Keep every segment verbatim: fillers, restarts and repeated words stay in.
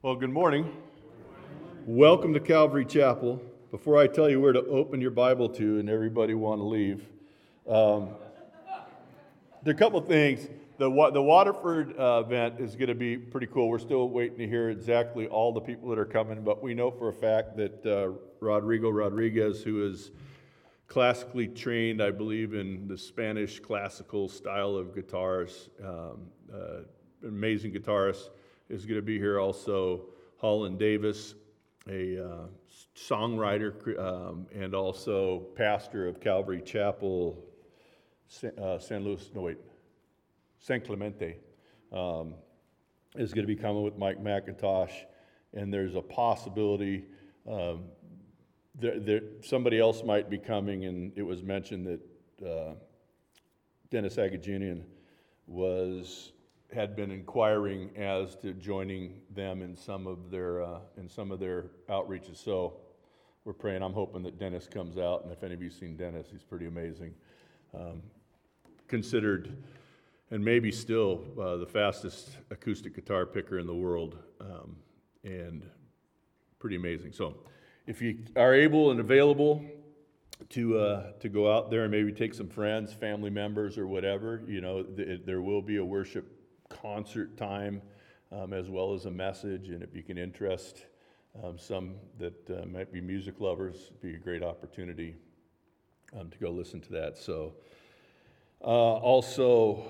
Well, good morning. Welcome to Calvary Chapel. Before I tell you where to open your Bible to and everybody want to leave, um, there are a couple of things. The, the Waterford uh, event is going to be pretty cool. We're still waiting to hear exactly all the people that are coming, but we know for a fact that uh, Rodrigo Rodriguez, who is classically trained, I believe, in the Spanish classical style of guitars, um, uh, amazing guitarist, is going to be here. Also, Holland Davis, a uh, songwriter um, and also pastor of Calvary Chapel, uh, San Luis, no wait, San Clemente, um, is going to be coming with Mike McIntosh, and there's a possibility um, there, there, somebody else might be coming, and it was mentioned that uh, Dennis Agajunian was had been inquiring as to joining them in some of their uh, in some of their outreaches. So we're praying. I'm hoping that Dennis comes out, and if any of you've seen Dennis, he's pretty amazing. Um, considered, and maybe still, uh, the fastest acoustic guitar picker in the world, um, and pretty amazing. So if you are able and available to uh, to go out there and maybe take some friends, family members, or whatever, you know, th- there will be a worship concert time, um, as well as a message, and if you can interest um, some that uh, might be music lovers, it'd be a great opportunity um, to go listen to that. So uh, also,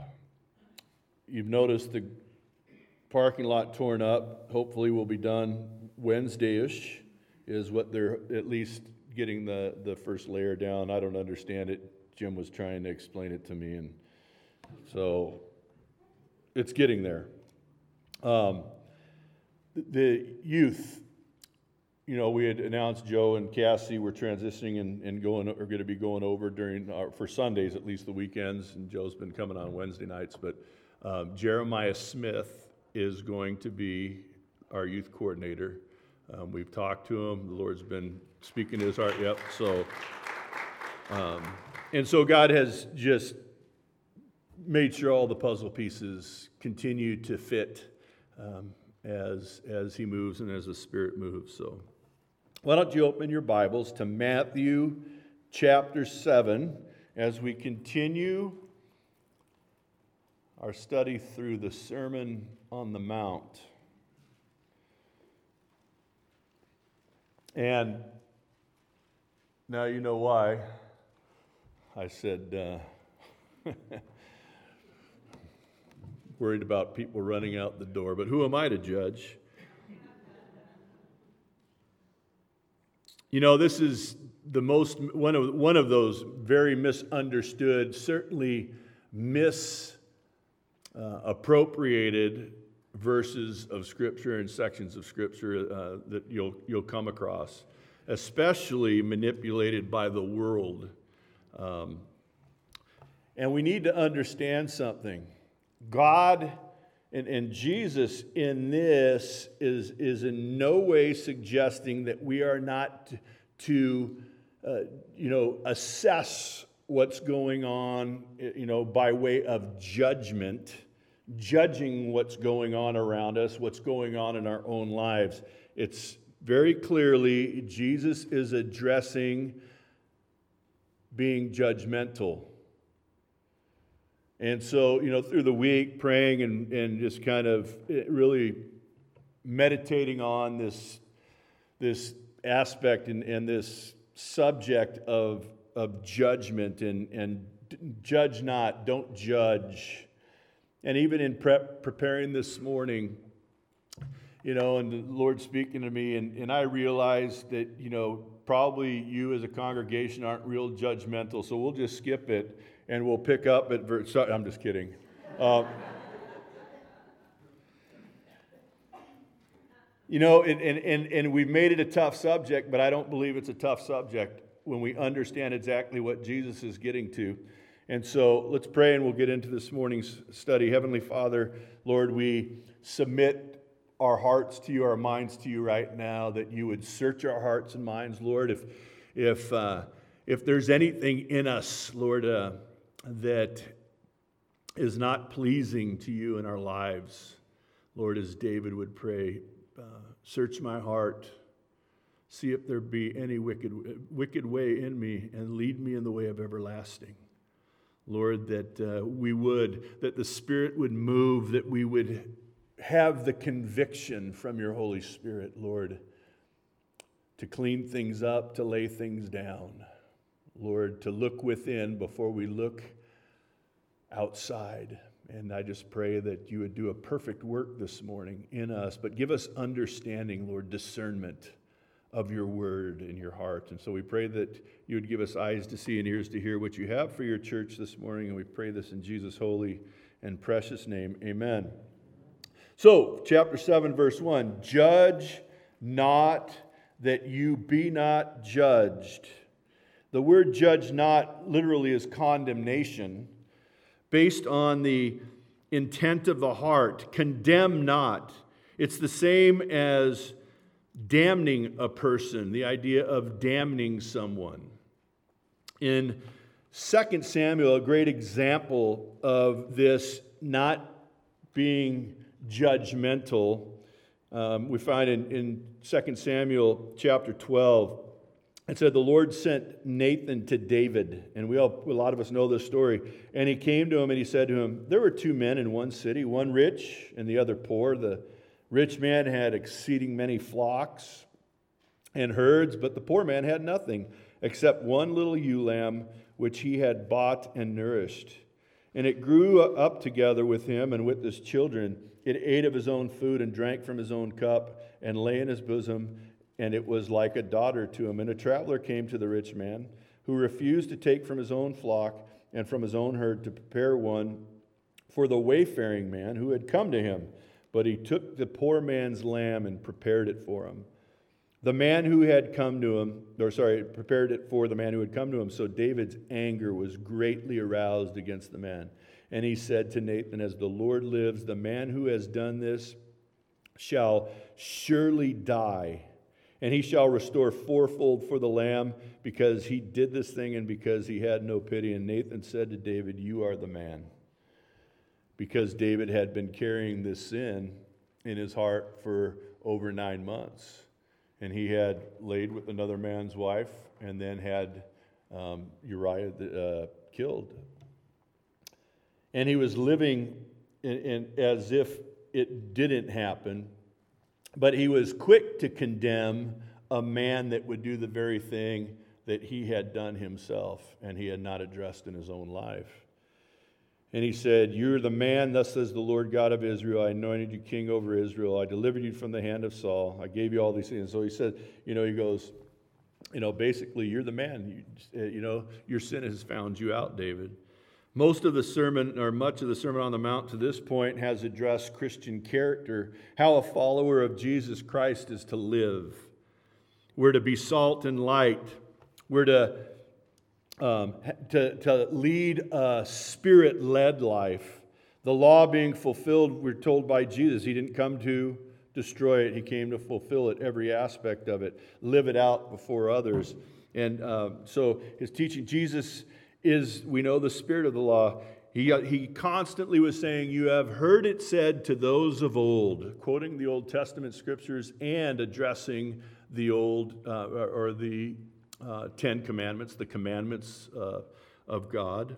you've noticed the parking lot torn up. Hopefully we'll be done Wednesday-ish, is what they're at least getting the, the first layer down. I don't understand it. Jim was trying to explain it to me, and so it's getting there. Um, the youth, you know, we had announced Joe and Cassie were transitioning and, and going, are going to be going over during, our, for Sundays, at least the weekends, and Joe's been coming on Wednesday nights, but um, Jeremiah Smith is going to be our youth coordinator. Um, we've talked to him. The Lord's been speaking to his heart. Yep. So, um, and so God has just made sure all the puzzle pieces continue to fit um, as as He moves and as the Spirit moves. So, why don't you open your Bibles to Matthew chapter seven as we continue our study through the Sermon on the Mount. And now you know why I said, uh, worried about people running out the door, but who am I to judge? You know, this is the most, one of, one of those very misunderstood, certainly misappropriated uh, verses of Scripture and sections of Scripture uh, that you'll you'll come across, especially manipulated by the world. Um, and we need to understand something. God and, and Jesus in this is, is in no way suggesting that we are not to, to uh, you know, assess what's going on, you know, by way of judgment, judging what's going on around us, what's going on in our own lives. It's very clearly Jesus is addressing being judgmental. And so, you know, through the week, praying and, and just kind of really meditating on this, this aspect and, and this subject of, of judgment and, and judge not, don't judge. And even in prep, preparing this morning, you know, and the Lord speaking to me, and, and I realized that, you know, probably you as a congregation aren't real judgmental, so we'll just skip it, and we'll pick up at verse, sorry, I'm just kidding. Um, you know, and, and, and, and we've made it a tough subject, but I don't believe it's a tough subject when we understand exactly what Jesus is getting to. And so let's pray and we'll get into this morning's study. Heavenly Father, Lord, we submit our hearts to you, our minds to you right now, that you would search our hearts and minds, Lord. If if uh, if there's anything in us, Lord, uh, that is not pleasing to you in our lives, Lord, as David would pray, uh, search my heart, see if there be any wicked, wicked way in me, and lead me in the way of everlasting. Lord, that uh, we would, that the Spirit would move, that we would have the conviction from your Holy Spirit, Lord, to clean things up, to lay things down. Lord, to look within before we look outside. And I just pray that you would do a perfect work this morning in us, but give us understanding, Lord, discernment of your word in your heart. And so we pray that you would give us eyes to see and ears to hear what you have for your church this morning. And we pray this in Jesus' holy and precious name. Amen. So, chapter seven, verse one, judge not that you be not judged. The word judge not literally is condemnation, based on the intent of the heart. Condemn not. It's the same as damning a person, the idea of damning someone. In Second Samuel, a great example of this not being judgmental, um, we find in, in Second Samuel chapter twelve, it said, the Lord sent Nathan to David, and we all, a lot of us know this story. And he came to him and he said to him, there were two men in one city, one rich and the other poor. The rich man had exceeding many flocks and herds, but the poor man had nothing except one little ewe lamb, which he had bought and nourished. And it grew up together with him and with his children. It ate of his own food and drank from his own cup and lay in his bosom, and it was like a daughter to him. And a traveler came to the rich man, who refused to take from his own flock and from his own herd to prepare one for the wayfaring man who had come to him. But he took the poor man's lamb and prepared it for him. The man who had come to him, or sorry, prepared it for the man who had come to him. So David's anger was greatly aroused against the man. And he said to Nathan, as the Lord lives, the man who has done this shall surely die. And he shall restore fourfold for the lamb, because he did this thing and because he had no pity. And Nathan said to David, you are the man. Because David had been carrying this sin in his heart for over nine months. And he had laid with another man's wife and then had um, Uriah uh, killed. And he was living in, in, as if it didn't happen. But he was quick to condemn a man that would do the very thing that he had done himself and he had not addressed in his own life. And he said, you're the man, thus says the Lord God of Israel. I anointed you king over Israel. I delivered you from the hand of Saul. I gave you all these things. So he said, you know, he goes, you know, basically, you're the man. You, you know, your sin has found you out, David. Most of the sermon, or much of the Sermon on the Mount to this point, has addressed Christian character, how a follower of Jesus Christ is to live. We're to be salt and light. We're to, um, to, to lead a Spirit-led life. The law being fulfilled, we're told by Jesus. He didn't come to destroy it. He came to fulfill it, every aspect of it, live it out before others. And uh, so his teaching, Jesus is, we know, the spirit of the law. He, he constantly was saying, you have heard it said to those of old, quoting the Old Testament scriptures and addressing the old, uh, or the uh, Ten Commandments, the commandments uh, of God.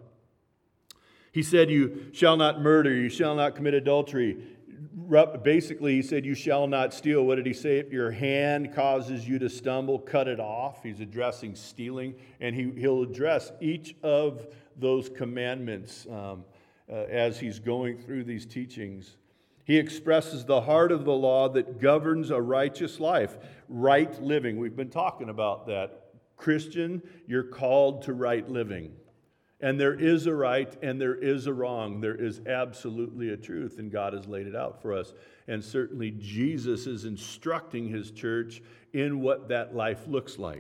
He said, you shall not murder, you shall not commit adultery. Basically, he said, you shall not steal. What did he say? If your hand causes you to stumble, cut it off. He's addressing stealing, and he, he'll address each of those commandments um, uh, as he's going through these teachings. He expresses the heart of the law that governs a righteous life, right living. We've been talking about that. Christian, you're called to right living. And there is a right and there is a wrong. There is absolutely a truth, and God has laid it out for us. And certainly Jesus is instructing his church in what that life looks like.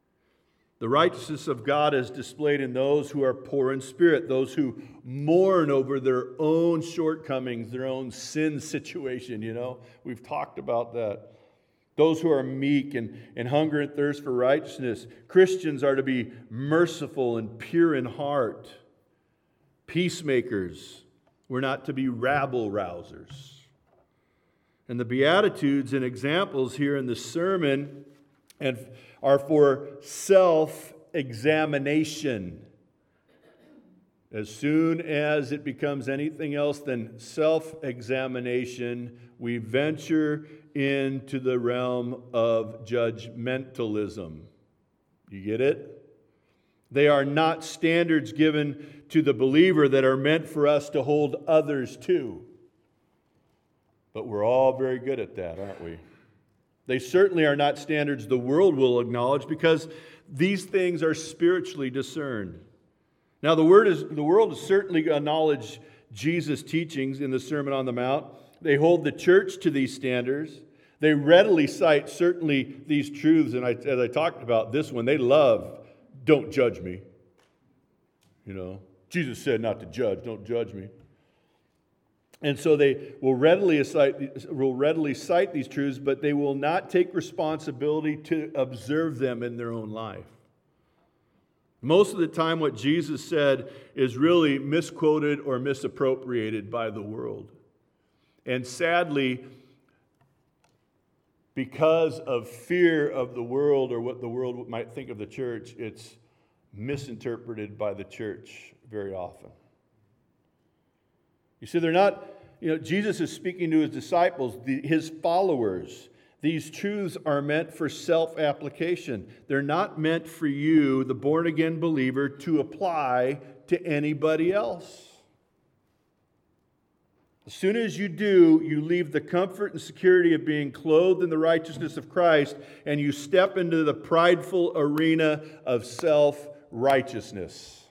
The righteousness of God is displayed in those who are poor in spirit, those who mourn over their own shortcomings, their own sin situation, you know. We've talked about that. Those who are meek and, and hunger and thirst for righteousness. Christians are to be merciful and pure in heart. Peacemakers. We're not to be rabble-rousers. And the Beatitudes and examples here in the sermon and are for self-examination. As soon as it becomes anything else than self-examination, we venture into the realm of judgmentalism. You get it? They are not standards given to the believer that are meant for us to hold others to. But we're all very good at that, aren't we? They certainly are not standards the world will acknowledge because these things are spiritually discerned. Now, the word is the world has certainly acknowledged Jesus' teachings in the Sermon on the Mount. They hold the church to these standards. They readily cite certainly these truths, and I, as I talked about this one, they love, don't judge me. You know, Jesus said not to judge, don't judge me. And so they will readily cite, will readily cite these truths, but they will not take responsibility to observe them in their own life. Most of the time what Jesus said is really misquoted or misappropriated by the world. And sadly, because of fear of the world or what the world might think of the church, it's misinterpreted by the church very often. You see, they're not, you know, Jesus is speaking to his disciples, the, his followers. These truths are meant for self-application. They're not meant for you, the born-again believer, to apply to anybody else. As soon as you do, you leave the comfort and security of being clothed in the righteousness of Christ, and you step into the prideful arena of self-righteousness.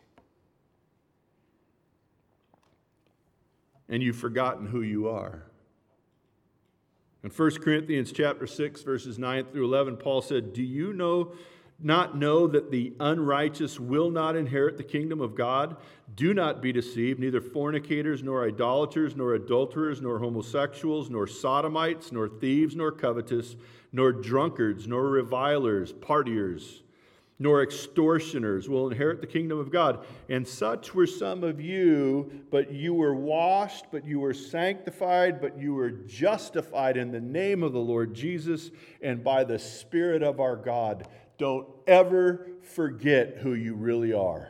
And you've forgotten who you are. In First Corinthians chapter six, verses nine through eleven, Paul said, "Do you know, not know that the unrighteous will not inherit the kingdom of God? Do not be deceived, neither fornicators, nor idolaters, nor adulterers, nor homosexuals, nor sodomites, nor thieves, nor covetous, nor drunkards, nor revilers, partiers, nor extortioners will inherit the kingdom of God. And such were some of you, but you were washed, but you were sanctified, but you were justified in the name of the Lord Jesus and by the Spirit of our God." Don't ever forget who you really are.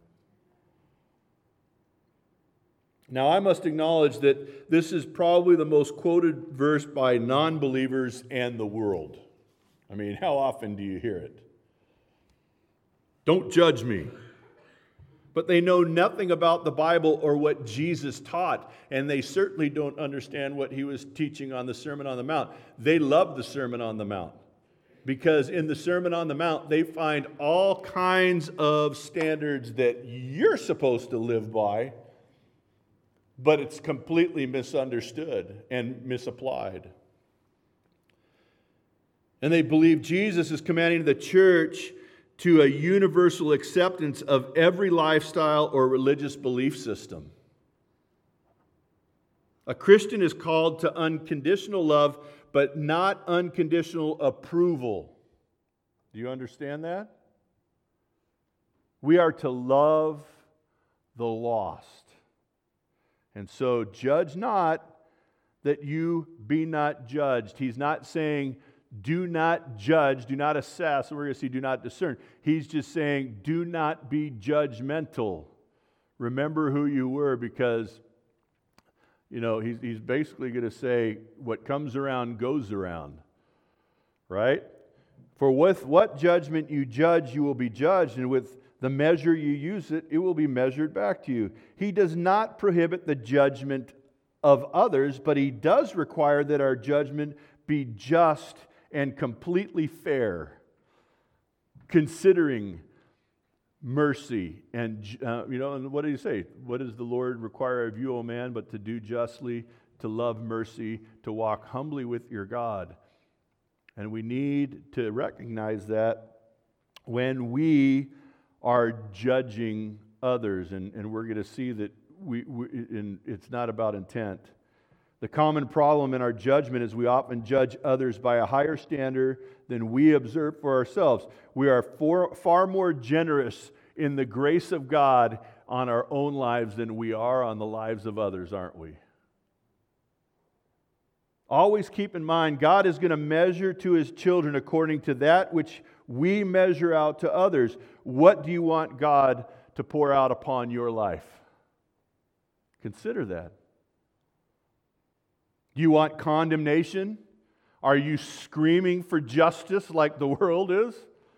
Now, I must acknowledge that this is probably the most quoted verse by non-believers and the world. I mean, how often do you hear it? Don't judge me. But they know nothing about the Bible or what Jesus taught, and they certainly don't understand what he was teaching on the Sermon on the Mount. They love the Sermon on the Mount because in the Sermon on the Mount, they find all kinds of standards that you're supposed to live by, but it's completely misunderstood and misapplied. And they believe Jesus is commanding the church to a universal acceptance of every lifestyle or religious belief system. A Christian is called to unconditional love, but not unconditional approval. Do you understand that? We are to love the lost. And so, judge not that you be not judged. He's not saying, do not judge, do not assess. We're going to see, do not discern. He's just saying, do not be judgmental. Remember who you were, because, you know, he's, he's basically going to say, what comes around goes around. Right? For with what judgment you judge, you will be judged, and with the measure you use it, it will be measured back to you. He does not prohibit the judgment of others, but he does require that our judgment be just and completely fair, considering mercy. And, uh, you know, and what did he say? What does the Lord require of you, O man, but to do justly, to love mercy, to walk humbly with your God? And we need to recognize that when we are judging others, and, and we're going to see that we, we in, it's not about intent. The common problem in our judgment is we often judge others by a higher standard than we observe for ourselves. We are for, far more generous in the grace of God on our own lives than we are on the lives of others, aren't we? Always keep in mind, God is going to measure to His children according to that which we measure out to others. What do you want God to pour out upon your life? Consider that. Do you want condemnation? Are you screaming for justice like the world is?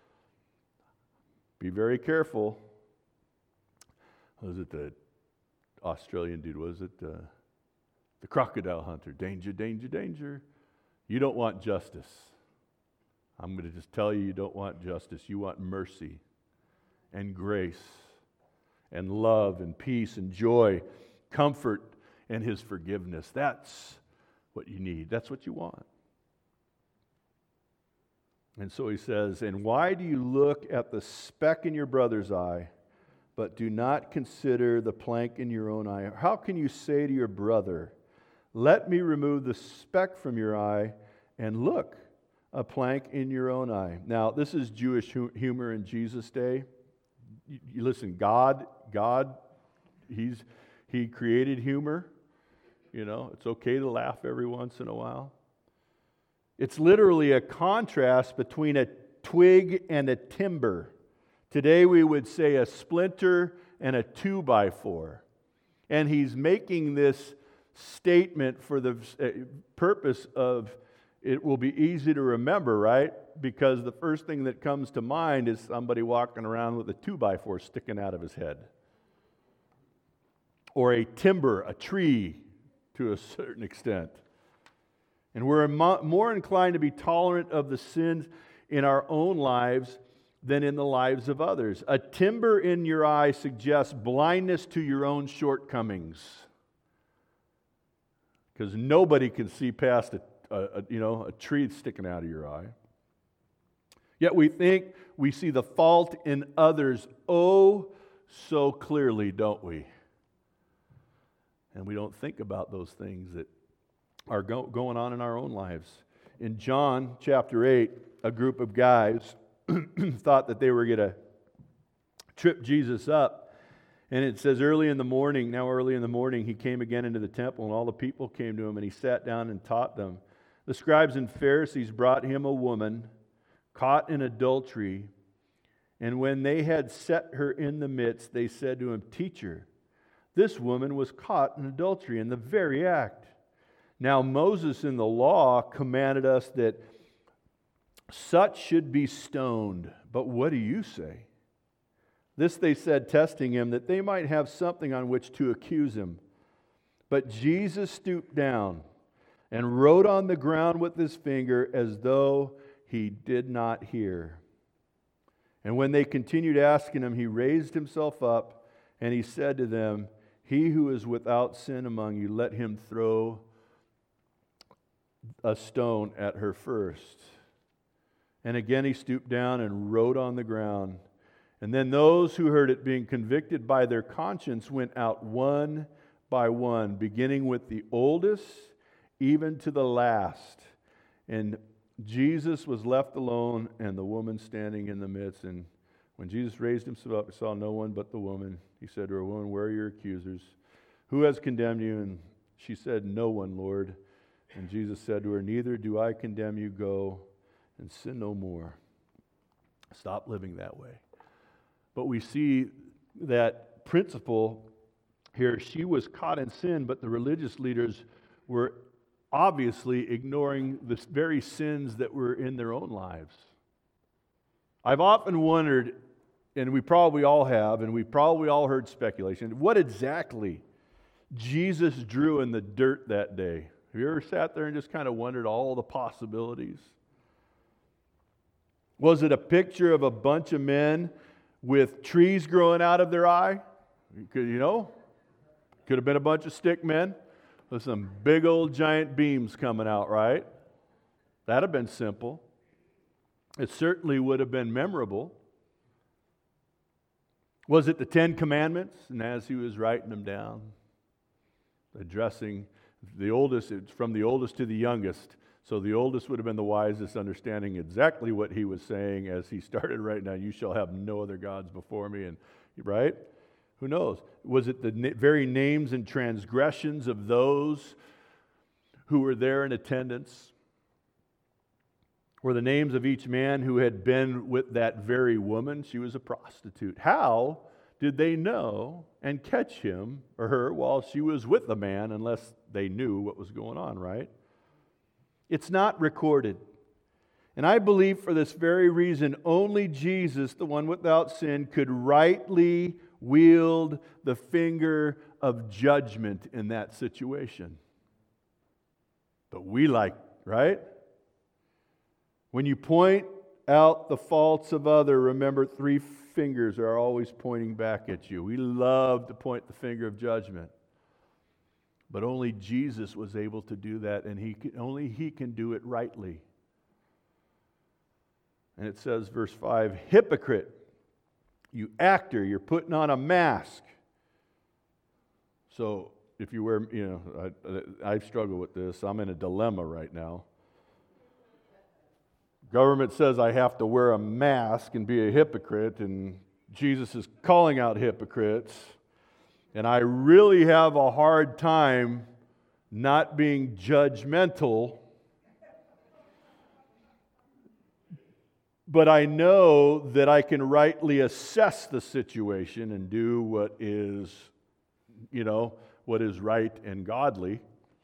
Be very careful. Was it the Australian dude? Was it uh, the crocodile hunter? Danger, danger, danger. You don't want justice. I'm going to just tell you, you don't want justice. You want mercy and grace and love and peace and joy, comfort and His forgiveness. That's what you need. That's what you want. And so he says, and why do you look at the speck in your brother's eye, but do not consider the plank in your own eye? How can you say to your brother, let me remove the speck from your eye, and look, a plank in your own eye? Now, this is Jewish hu- humor in Jesus' day. You, you listen, God, God, He's He created humor. You know, it's okay to laugh every once in a while. It's literally a contrast between a twig and a timber. Today we would say a splinter and a two by four. And he's making this statement for the purpose of it will be easy to remember, right? Because the first thing that comes to mind is somebody walking around with a two by four sticking out of his head. Or a timber, a tree, to a certain extent. And we're more inclined to be tolerant of the sins in our own lives than in the lives of others. A timber in your eye suggests blindness to your own shortcomings. Because nobody can see past a, a, a, you know, a tree sticking out of your eye. Yet we think we see the fault in others oh so clearly, don't we? And we don't think about those things that are go- going on in our own lives. In John chapter eight, a group of guys thought that they were going to trip Jesus up. And it says early in the morning, now early in the morning, he came again into the temple, and all the people came to him, and he sat down and taught them. The scribes and Pharisees brought him a woman caught in adultery, and when they had set her in the midst, they said to him, Teacher, this woman was caught in adultery in the very act. Now Moses in the law commanded us that such should be stoned. But what do you say? This they said, testing him, that they might have something on which to accuse him. But Jesus stooped down and wrote on the ground with his finger as though he did not hear. And when they continued asking him, he raised himself up and he said to them, He who is without sin among you, let him throw a stone at her first. And again he stooped down and wrote on the ground. And then those who heard it, being convicted by their conscience, went out one by one, beginning with the oldest, even to the last. And Jesus was left alone, and the woman standing in the midst. And when Jesus raised himself up, he saw no one but the woman. He said to her, Woman, where are your accusers? Who has condemned you? And she said, No one, Lord. And Jesus said to her, Neither do I condemn you. Go and sin no more. Stop living that way. But we see that principle here. She was caught in sin, but the religious leaders were obviously ignoring the very sins that were in their own lives. I've often wondered, and we probably all have, and we probably all heard speculation, what exactly Jesus drew in the dirt that day. Have you ever sat there and just kind of wondered all the possibilities? Was it a picture of a bunch of men with trees growing out of their eye? Could, you know, could have been a bunch of stick men with some big old giant beams coming out, right? That'd have been simple. It certainly would have been memorable. Was it the Ten Commandments? And as he was writing them down, addressing the oldest, it's from the oldest to the youngest. So the oldest would have been the wisest, understanding exactly what he was saying as he started writing down, you shall have no other gods before me, and right? Who knows? Was it the na- very names and transgressions of those who were there in attendance were the names of each man who had been with that very woman. She was a prostitute. How did they know and catch him or her while she was with the man unless they knew what was going on, right? It's not recorded. And I believe for this very reason, only Jesus, the one without sin, could rightly wield the finger of judgment in that situation. But we like, right? When you point out the faults of other, remember three fingers are always pointing back at you. We love to point the finger of judgment. But only Jesus was able to do that, and he can, only He can do it rightly. And it says, verse five, hypocrite, you actor, you're putting on a mask. So if you wear, you know, I, I struggle with this. I'm in a dilemma right now. Government says I have to wear a mask and be a hypocrite, and Jesus is calling out hypocrites. And I really have a hard time not being judgmental. But I know that I can rightly assess the situation and do what is, you know, what is right and godly.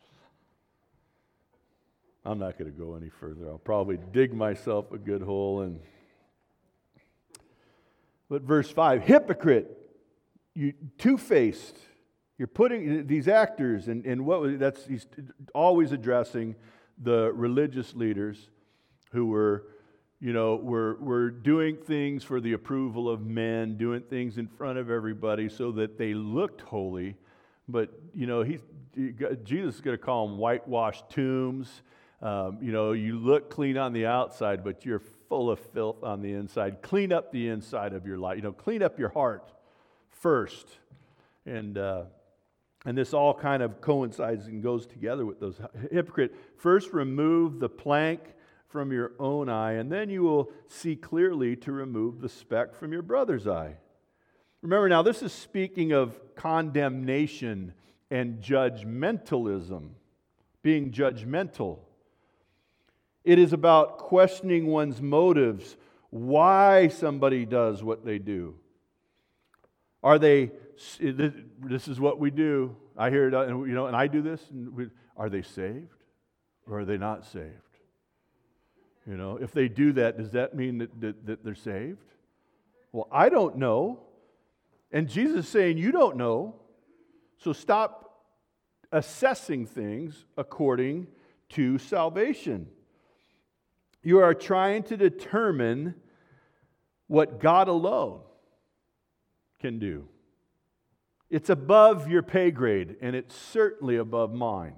I'm not going to go any further. I'll probably dig myself a good hole. And but verse five, hypocrite, you two-faced. You're putting these actors, and, and what that's he's always addressing the religious leaders who were, you know, were were doing things for the approval of men, doing things in front of everybody so that they looked holy. But you know, he's Jesus is going to call them whitewashed tombs. Um, you know, you look clean on the outside, but you're full of filth on the inside. Clean up the inside of your life. You know, clean up your heart first. And uh, and this all kind of coincides and goes together with those. Hypocrite, first remove the plank from your own eye, and then you will see clearly to remove the speck from your brother's eye. Remember now, this is speaking of condemnation and judgmentalism, being judgmental. It is about questioning one's motives, why somebody does what they do. Are they, this is what we do. I hear it, you know, and I do this. And we, are they saved or are they not saved? You know, if they do that, does that mean that, that, that they're saved? Well, I don't know. And Jesus is saying, you don't know. So stop assessing things according to salvation. You are trying to determine what God alone can do. It's above your pay grade, and it's certainly above mine.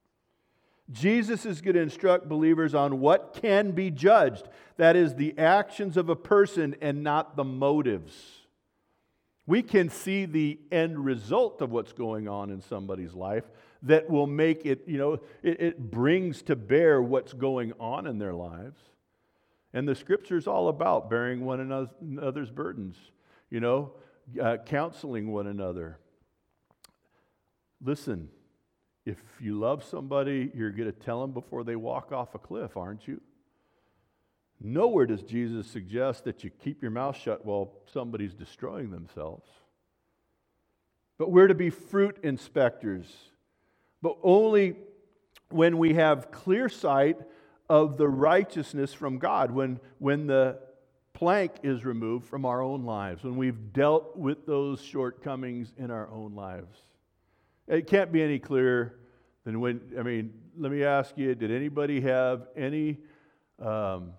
Jesus is going to instruct believers on what can be judged. That is, the actions of a person and not the motives. We can see the end result of what's going on in somebody's life that will make it, you know, it, it brings to bear what's going on in their lives. And the Scripture is all about bearing one another's burdens, you know, uh, counseling one another. Listen, if you love somebody, you're going to tell them before they walk off a cliff, aren't you? Nowhere does Jesus suggest that you keep your mouth shut while somebody's destroying themselves. But we're to be fruit inspectors. But only when we have clear sight of the righteousness from God, when, when the plank is removed from our own lives, when we've dealt with those shortcomings in our own lives. It can't be any clearer than when, I mean, let me ask you, did anybody have any um,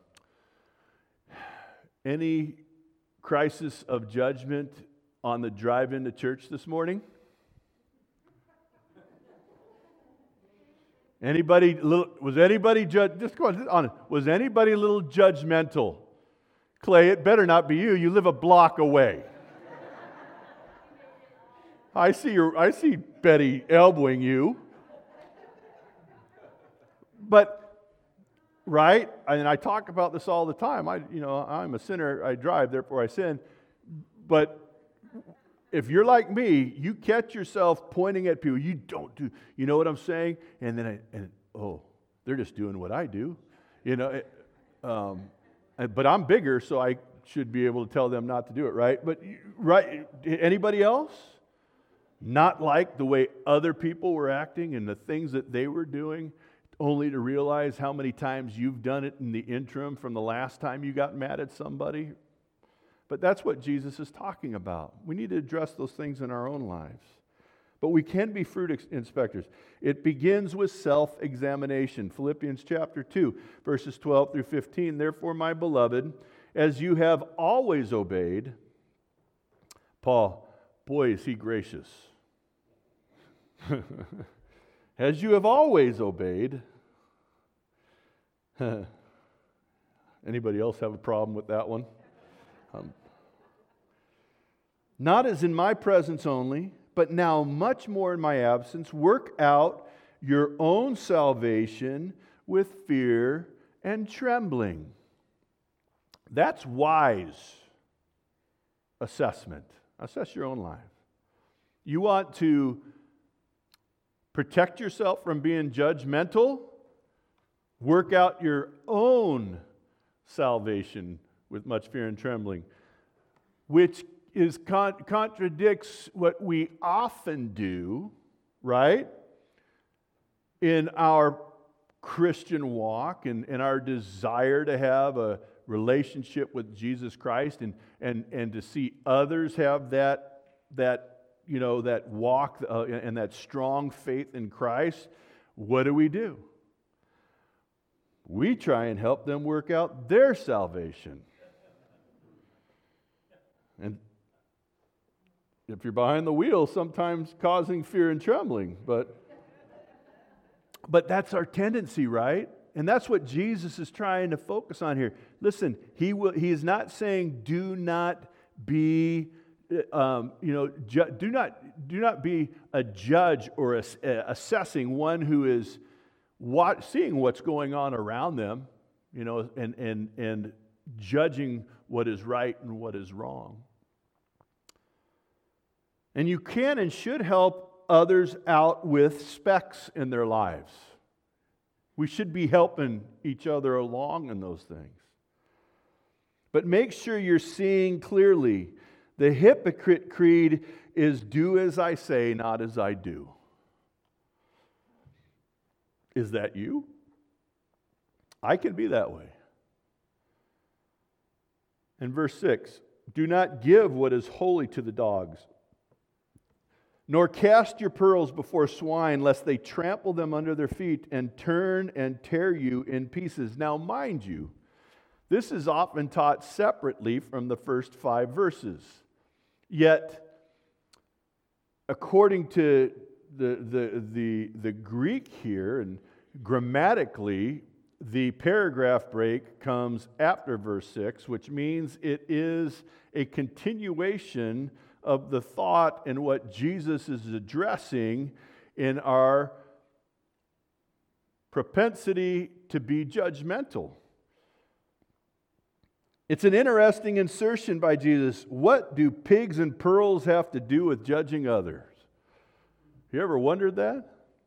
any crisis of judgment on the drive into church this morning? Anybody little, was anybody judge just go on, on was anybody a little judgmental? Clay, it better not be you. You live a block away. I see your I see Betty elbowing you. But right? And I talk about this all the time. I you know, I'm a sinner, I drive, therefore I sin. But if you're like me, you catch yourself pointing at people. You don't do, you know what I'm saying? And then I, and oh, they're just doing what I do. You know, it, um, but I'm bigger, so I should be able to tell them not to do it, right? But, right, anybody else? Not like the way other people were acting and the things that they were doing, only to realize how many times you've done it in the interim from the last time you got mad at somebody. But that's what Jesus is talking about. We need to address those things in our own lives. But we can be fruit ex- inspectors. It begins with self-examination. Philippians chapter two, verses twelve through fifteen. Therefore, my beloved, as you have always obeyed, Paul, boy, is he gracious. As you have always obeyed. Anybody else have a problem with that one? Um, not as in my presence only, but now much more in my absence, work out your own salvation with fear and trembling. That's wise assessment. Assess your own life. You want to protect yourself from being judgmental? Work out your own salvation with much fear and trembling, which is con- contradicts what we often do, right? In our Christian walk and, and our desire to have a relationship with Jesus Christ and and and to see others have that that you know that walk uh, and that strong faith in Christ. What do we do? We try and help them work out their salvation. And if you're behind the wheel, sometimes causing fear and trembling, but but that's our tendency, right? And that's what Jesus is trying to focus on here. Listen, he will. He is not saying do not be, um, you know, ju- do not do not be a judge or a, uh, assessing one who is what, seeing what's going on around them, you know, and and and judging what is right and what is wrong. And you can and should help others out with specks in their lives. We should be helping each other along in those things. But make sure you're seeing clearly. The hypocrite creed is do as I say, not as I do. Is that you? I can be that way. In verse six, do not give what is holy to the dogs, nor cast your pearls before swine, lest they trample them under their feet and turn and tear you in pieces. Now, mind you, this is often taught separately from the first five verses. Yet, according to the, the, the, the Greek here, and grammatically, the paragraph break comes after verse six, which means it is a continuation of the thought and what Jesus is addressing in our propensity to be judgmental. It's an interesting insertion by Jesus. What do pigs and pearls have to do with judging others? You ever wondered that?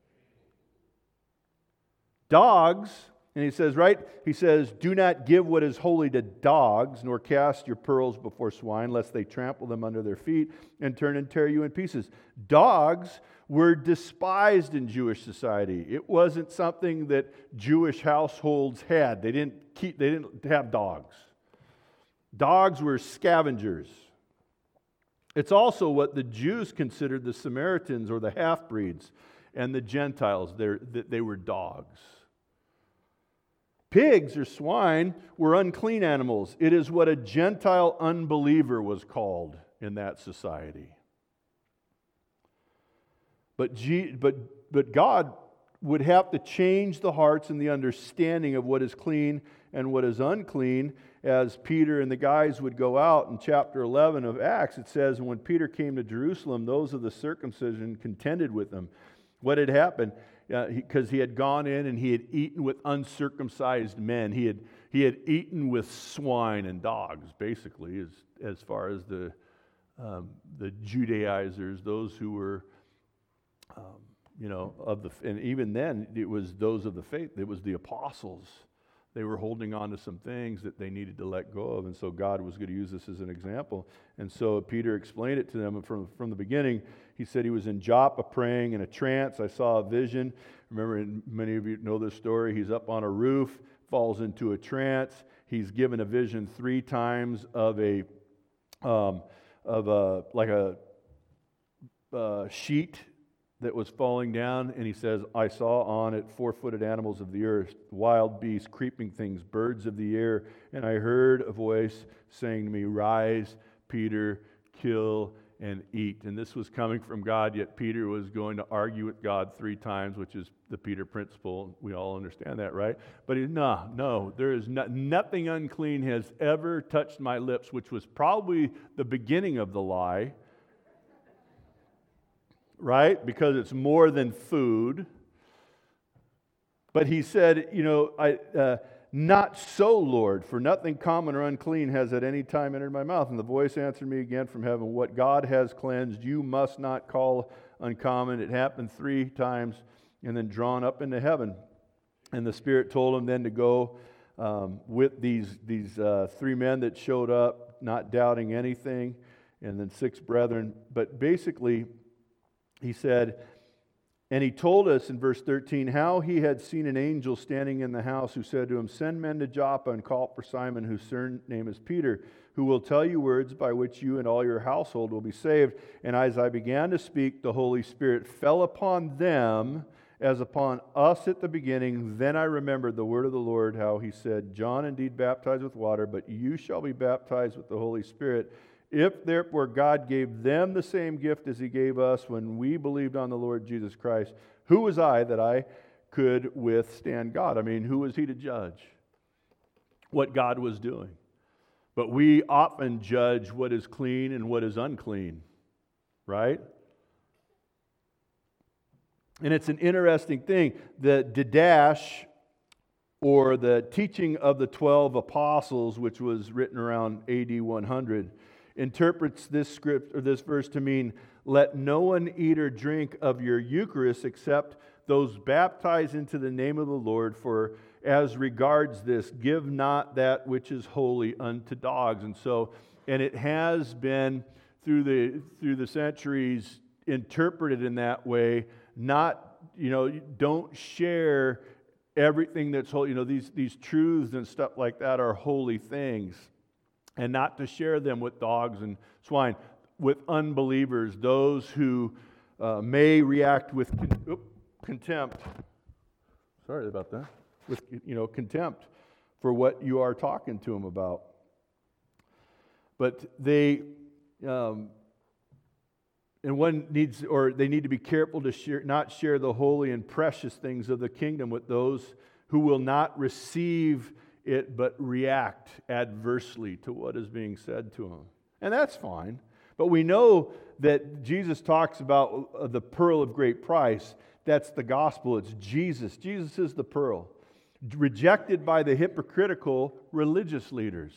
Dogs, and he says, right? He says, do not give what is holy to dogs, nor cast your pearls before swine, lest they trample them under their feet and turn and tear you in pieces. Dogs were despised in Jewish society. It wasn't something that Jewish households had. They didn't keep, they didn't have dogs. Dogs were scavengers. It's also what the Jews considered the Samaritans or the half-breeds and the Gentiles. They're, they were dogs. Pigs or swine were unclean animals. It is what a Gentile unbeliever was called in that society. But, G, but, but God would have to change the hearts and the understanding of what is clean and what is unclean. As Peter and the guys would go out in chapter eleven of Acts, it says, when Peter came to Jerusalem, those of the circumcision contended with him. What had happened? Because uh, he, he had gone in and he had eaten with uncircumcised men. He had he had eaten with swine and dogs, basically, as as far as the um, the Judaizers, those who were um, you know, of the, and even then it was those of the faith, it was the apostles. They were holding on to some things that they needed to let go of, and so God was going to use this as an example. And so Peter explained it to them, and from, from the beginning, he said he was in Joppa praying in a trance. I saw a vision. Remember, and many of you know this story. He's up on a roof, falls into a trance. He's given a vision three times of a, um, of a, like a uh, sheet that was falling down, and he says, I saw on it four-footed animals of the earth, wild beasts, creeping things, birds of the air, and I heard a voice saying to me, rise, Peter, kill and eat. And this was coming from God, yet Peter was going to argue with God three times, which is the Peter principle. We all understand that, right? But he, no, no, there is no, nothing unclean has ever touched my lips, which was probably the beginning of the lie, right? Because it's more than food. But he said, you know, I, uh, not so, Lord, for nothing common or unclean has at any time entered my mouth. And the voice answered me again from heaven, what God has cleansed, you must not call uncommon. It happened three times and then drawn up into heaven. And the Spirit told him then to go um, with these, these uh, three men that showed up, not doubting anything, and then six brethren. But basically, he said, and he told us in verse thirteen how he had seen an angel standing in the house who said to him, send men to Joppa and call for Simon, whose surname is Peter, who will tell you words by which you and all your household will be saved. And as I began to speak, the Holy Spirit fell upon them as upon us at the beginning. Then I remembered the word of the Lord, how he said, John indeed baptized with water, but you shall be baptized with the Holy Spirit. If therefore God gave them the same gift as he gave us when we believed on the Lord Jesus Christ, who was I that I could withstand God? I mean, who was he to judge what God was doing? But we often judge what is clean and what is unclean, right? And it's an interesting thing. The Didash, or the teaching of the twelve apostles, which was written around A D one hundred, interprets this script or this verse to mean, let no one eat or drink of your Eucharist except those baptized into the name of the Lord, for as regards this, give not that which is holy unto dogs. And so, and it has been through the through the centuries interpreted in that way. Not, you know, don't share everything that's holy. You know, these these truths and stuff like that are holy things. And not to share them with dogs and swine, with unbelievers, those who uh, may react with con- oops, contempt. Sorry about that. With, you know, contempt for what you are talking to them about. But they, um, and one needs, or they need to be careful to share, not share the holy and precious things of the kingdom with those who will not receive it but react adversely to what is being said to them. And that's fine. But we know that Jesus talks about the pearl of great price. That's the gospel. It's Jesus. Jesus is the pearl. Rejected by the hypocritical religious leaders.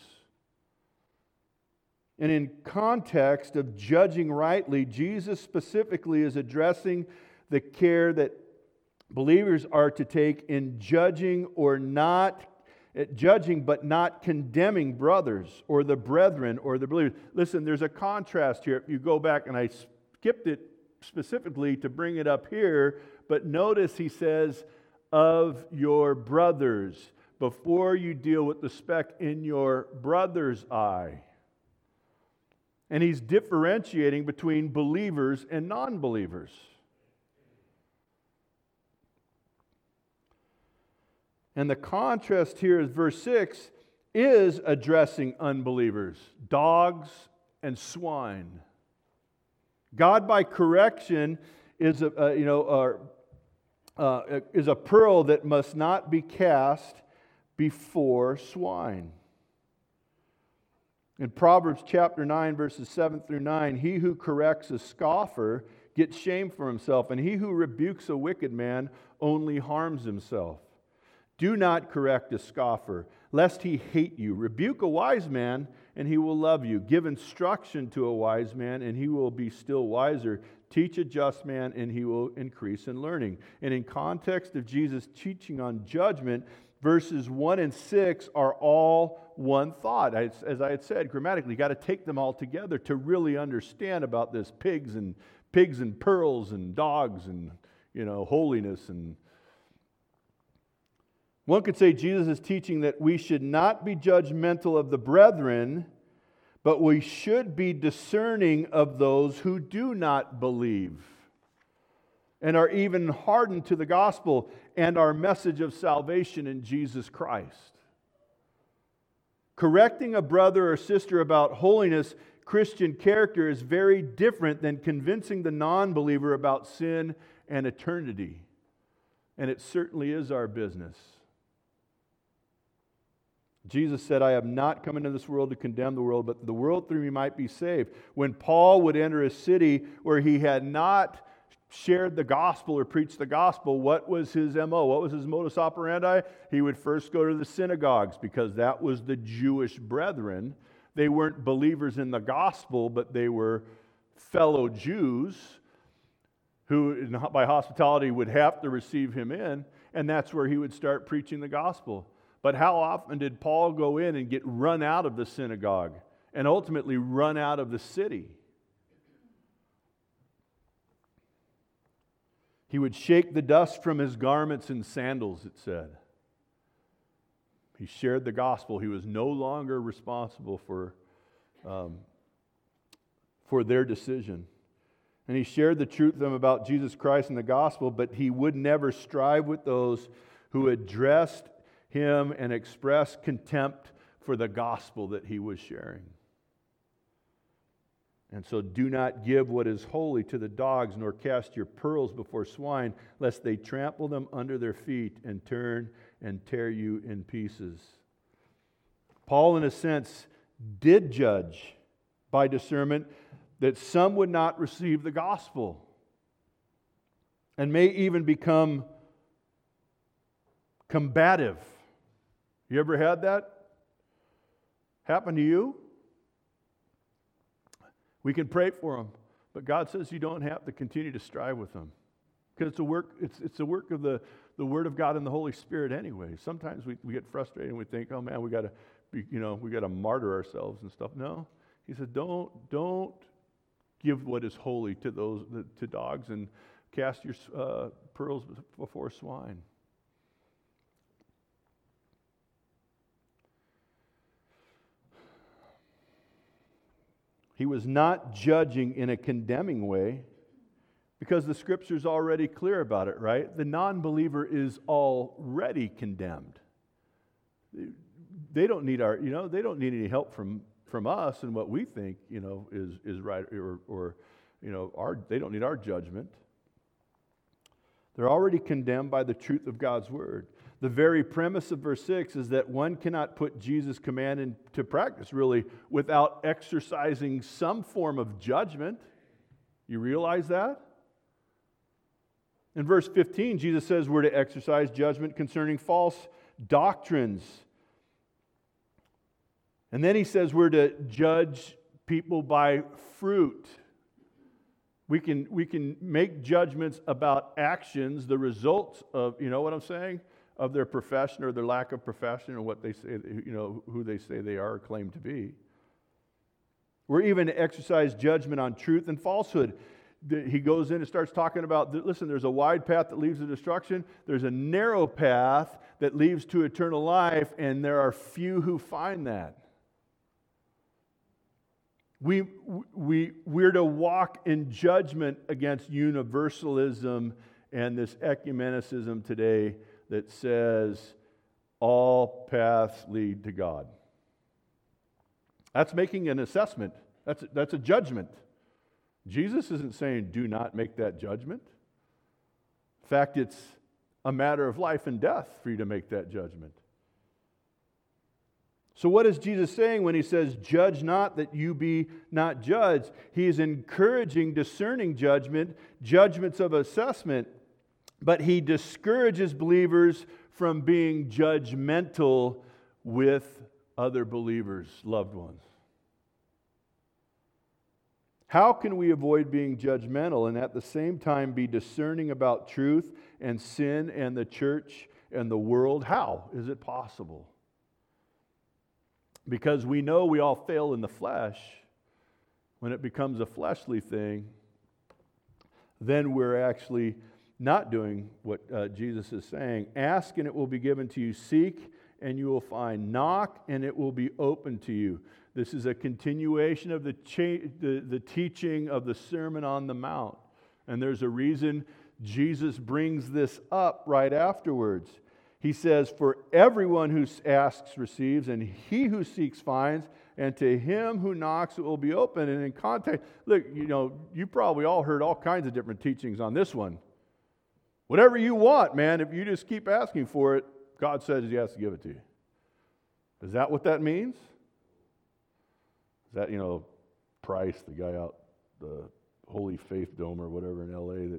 And in context of judging rightly, Jesus specifically is addressing the care that believers are to take in judging or not judging but not condemning brothers or the brethren or the believers. Listen, there's a contrast here. If you go back, and I skipped it specifically to bring it up here, but notice he says, of your brothers, before you deal with the speck in your brother's eye. And he's differentiating between believers and non-believers. And the contrast here is verse six is addressing unbelievers, dogs and swine. God by correction is a, uh, you know uh, uh, is a pearl that must not be cast before swine. In Proverbs chapter nine, verses seven through nine, he who corrects a scoffer gets shame for himself, and he who rebukes a wicked man only harms himself. Do not correct a scoffer, lest he hate you. Rebuke a wise man, and he will love you. Give instruction to a wise man, and he will be still wiser. Teach a just man, and he will increase in learning. And in context of Jesus' teaching on judgment, verses one and six are all one thought. As, as I had said, grammatically, you got to take them all together to really understand about this pigs and pigs and pearls and dogs and, you know, holiness. And one could say Jesus is teaching that we should not be judgmental of the brethren, but we should be discerning of those who do not believe and are even hardened to the gospel and our message of salvation in Jesus Christ. Correcting a brother or sister about holiness, Christian character is very different than convincing the non-believer about sin and eternity. And it certainly is our business. Jesus said, I have not come into this world to condemn the world, but the world through me might be saved. When Paul would enter a city where he had not shared the gospel or preached the gospel, what was his M O? What was his modus operandi? He would first go to the synagogues because that was the Jewish brethren. They weren't believers in the gospel, but they were fellow Jews who, by hospitality, would have to receive him in, and that's where he would start preaching the gospel. But how often did Paul go in and get run out of the synagogue and ultimately run out of the city? He would shake the dust from his garments and sandals, it said. He shared the gospel. He was no longer responsible for, um, for their decision. And he shared the truth to them about Jesus Christ and the gospel, but he would never strive with those who addressed him and expressed contempt for the gospel that he was sharing. And so do not give what is holy to the dogs, nor cast your pearls before swine, lest they trample them under their feet and turn and tear you in pieces. Paul, in a sense, did judge by discernment that some would not receive the gospel and may even become combative. You ever had that happen to you? We can pray for them, but God says you don't have to continue to strive with them because it's a work. It's it's a work of the, the Word of God and the Holy Spirit anyway. Sometimes we, we get frustrated and we think, oh man, we got to be, you know, we got to martyr ourselves and stuff. No, He said, don't don't give what is holy to those to dogs and cast your uh, pearls before swine. He was not judging in a condemning way because the Scripture's already clear about it, right? The non-believer is already condemned. They don't need our, you know, they don't need any help from, from us and what we think, you know, is, is right or, or, you know, our, they don't need our judgment. They're already condemned by the truth of God's Word. The very premise of verse six is that one cannot put Jesus' command into practice, really, without exercising some form of judgment. You realize that? In verse fifteen, Jesus says we're to exercise judgment concerning false doctrines. And then he says we're to judge people by fruit. We can, we can make judgments about actions, the results of, you know what I'm saying? Of their profession or their lack of profession or what they say, you know, who they say they are or claim to be. We're even to exercise judgment on truth and falsehood. He goes in and starts talking about, listen, there's a wide path that leads to destruction. There's a narrow path that leads to eternal life, and there are few who find that. We, we, we're to walk in judgment against universalism and this ecumenicism today that says all paths lead to God. That's making an assessment. That's, that's a judgment. Jesus isn't saying do not make that judgment. In fact, it's a matter of life and death for you to make that judgment. So what is Jesus saying when he says, judge not that you be not judged? He is encouraging discerning judgment, judgments of assessment, but he discourages believers from being judgmental with other believers, loved ones. How can we avoid being judgmental and at the same time be discerning about truth and sin and the church and the world? How is it possible? Because we know we all fail in the flesh. When it becomes a fleshly thing, then we're actually not doing what uh, Jesus is saying. Ask and it will be given to you. Seek and you will find. Knock and it will be open to you. This is a continuation of the, cha- the, the teaching of the Sermon on the Mount. And there's a reason Jesus brings this up right afterwards. He says, for everyone who asks receives, and he who seeks finds, and to him who knocks it will be open. And in context, look, you know, you probably all heard all kinds of different teachings on this one. Whatever you want, man, if you just keep asking for it, God says He has to give it to you. Is that what that means? Is that, you know, Price, the guy out, the Holy Faith Dome or whatever in L A that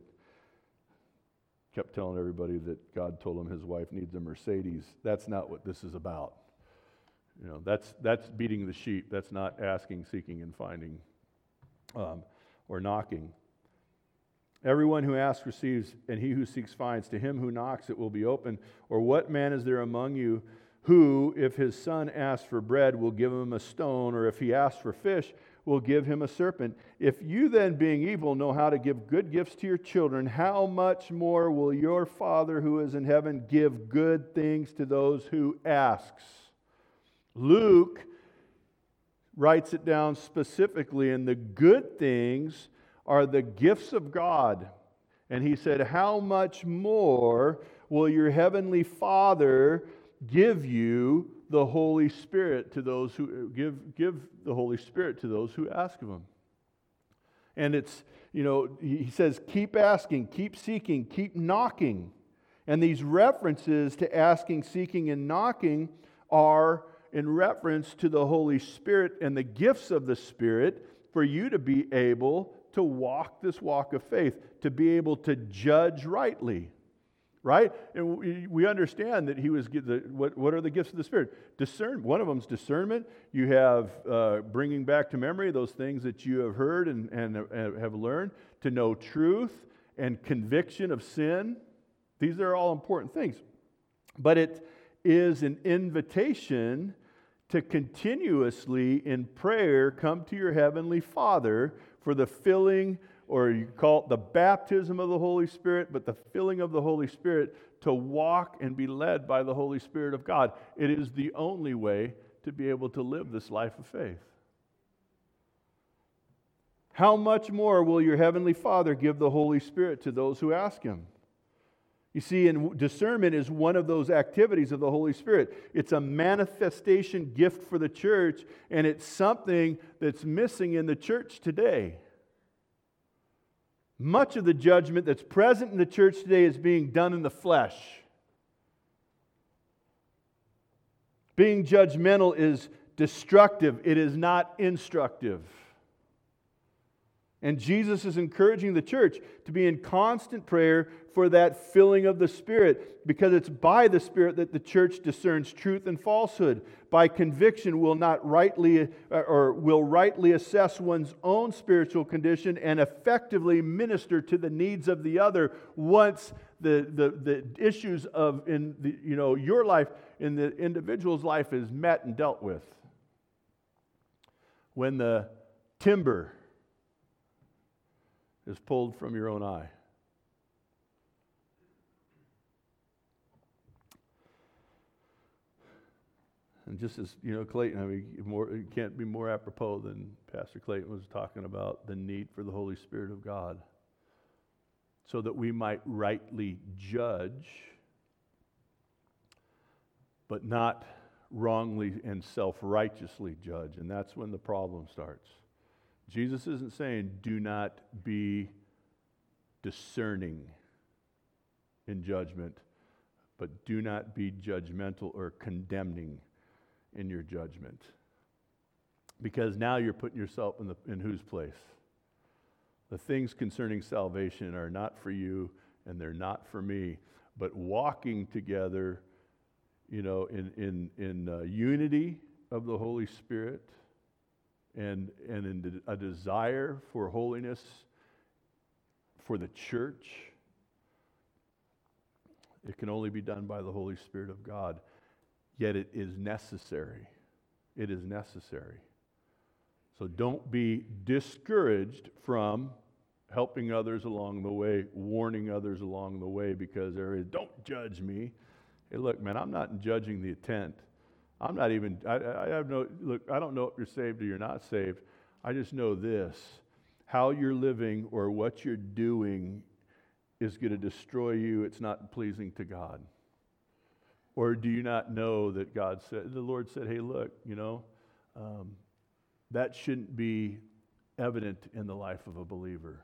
kept telling everybody that God told him his wife needs a Mercedes? That's not what this is about. You know, that's that's beating the sheep. That's not asking, seeking, and finding, um, or knocking. Everyone who asks receives, and he who seeks finds. To him who knocks it will be open. Or what man is there among you who, if his son asks for bread, will give him a stone, or if he asks for fish, will give him a serpent? If you then, being evil, know how to give good gifts to your children, how much more will your Father who is in heaven give good things to those who asks? Luke writes it down specifically, and the good things are the gifts of God. And he said, how much more will your heavenly Father give you the Holy Spirit to those who give give the Holy Spirit to those who ask of Him? And it's, you know, he says, keep asking, keep seeking, keep knocking. And these references to asking, seeking, and knocking are in reference to the Holy Spirit and the gifts of the Spirit for you to be able to walk this walk of faith, to be able to judge rightly. Right? And we understand that he was, the, what, what are the gifts of the Spirit? Discern. One of them is discernment. You have uh, bringing back to memory those things that you have heard and, and uh, have learned, to know truth and conviction of sin. These are all important things. But it is an invitation to continuously in prayer come to your Heavenly Father for the filling, or you call it the baptism of the Holy Spirit, but the filling of the Holy Spirit to walk and be led by the Holy Spirit of God. It is the only way to be able to live this life of faith. How much more will your Heavenly Father give the Holy Spirit to those who ask Him? You see, and discernment is one of those activities of the Holy Spirit. It's a manifestation gift for the church, and it's something that's missing in the church today. Much of the judgment that's present in the church today is being done in the flesh. Being judgmental is destructive. It is not instructive. And Jesus is encouraging the church to be in constant prayer for that filling of the Spirit, because it's by the Spirit that the church discerns truth and falsehood. By conviction will not rightly or will rightly assess one's own spiritual condition and effectively minister to the needs of the other once the, the, the issues of in the, you know, your life, in the individual's life, is met and dealt with. When the timber is pulled from your own eye. And just as, you know, Clayton, I mean, more, it can't be more apropos than Pastor Clayton was talking about the need for the Holy Spirit of God, so that we might rightly judge, but not wrongly and self-righteously judge. And that's when the problem starts. Jesus isn't saying do not be discerning in judgment, but do not be judgmental or condemning in your judgment. Because now you're putting yourself in the in whose place? The things concerning salvation are not for you and they're not for me, but walking together, you know, in in in uh, unity of the Holy Spirit, and, and in a desire for holiness for the church, it can only be done by the Holy Spirit of God. Yet it is necessary. It is necessary. So don't be discouraged from helping others along the way, warning others along the way, because there is, don't judge me. Hey, look, man, I'm not judging the intent. I'm not even, I, I have no, look, I don't know if you're saved or you're not saved. I just know this. How you're living or what you're doing is going to destroy you. It's not pleasing to God. Or do you not know that God said, the Lord said, hey, look, you know, um, that shouldn't be evident in the life of a believer.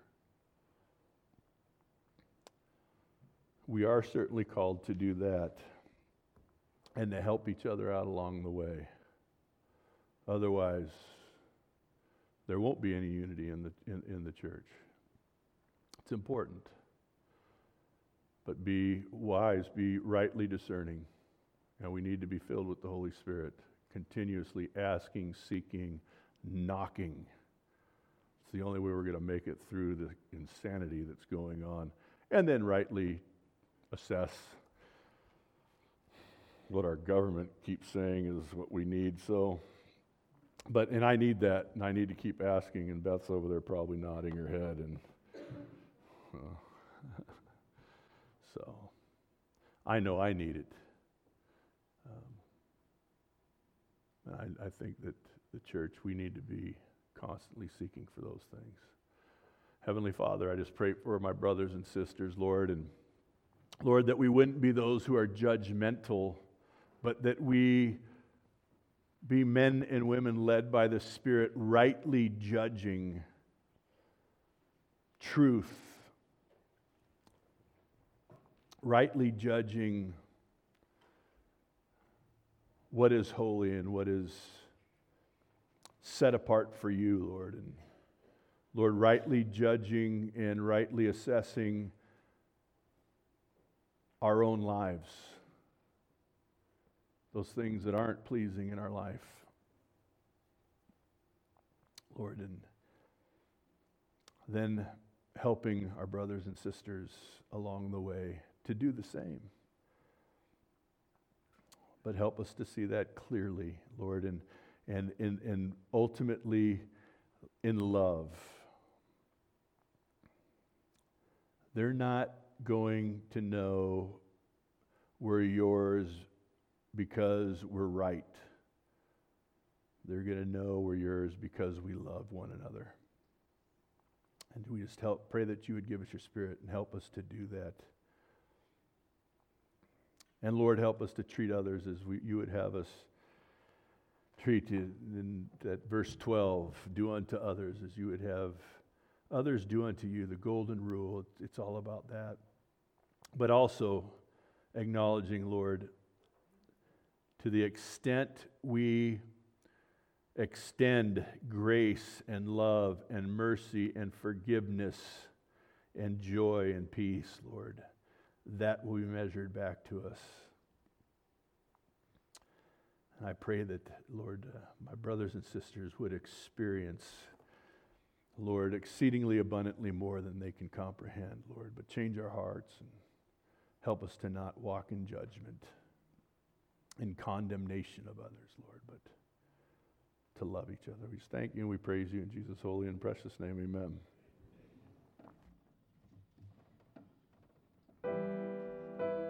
We are certainly called to do that and to help each other out along the way. Otherwise, there won't be any unity in the in, in the church. It's important. But be wise, be rightly discerning. And we need to be filled with the Holy Spirit, continuously asking, seeking, knocking. It's the only way we're going to make it through the insanity that's going on. And then rightly assess what our government keeps saying is what we need. So, but, and I need that, and I need to keep asking, and Beth's over there probably nodding her head, and uh, so I know I need it. Um, I, I think that the church, we need to be constantly seeking for those things. Heavenly Father, I just pray for my brothers and sisters, Lord, and Lord, that we wouldn't be those who are judgmental, but that we be men and women led by the Spirit, rightly judging truth, rightly judging what is holy and what is set apart for you, Lord. And Lord, rightly judging and rightly assessing our own lives, those things that aren't pleasing in our life, Lord, and then helping our brothers and sisters along the way to do the same. But help us to see that clearly, Lord, and and and, and ultimately in love. They're not going to know we're yours because we're right. They're going to know we're yours because we love one another. And we just help pray that you would give us your Spirit and help us to do that. And Lord, help us to treat others as we, you would have us treat you. In that verse twelve, do unto others as you would have others do unto you, the golden rule. It's all about that. But also acknowledging, Lord, to the extent we extend grace and love and mercy and forgiveness and joy and peace, Lord, that will be measured back to us. And I pray that, Lord, uh, my brothers and sisters would experience, Lord, exceedingly abundantly more than they can comprehend, Lord. But change our hearts and help us to not walk in judgment, in condemnation of others, Lord, but to love each other. We just thank you and we praise you in Jesus' holy and precious name. Amen.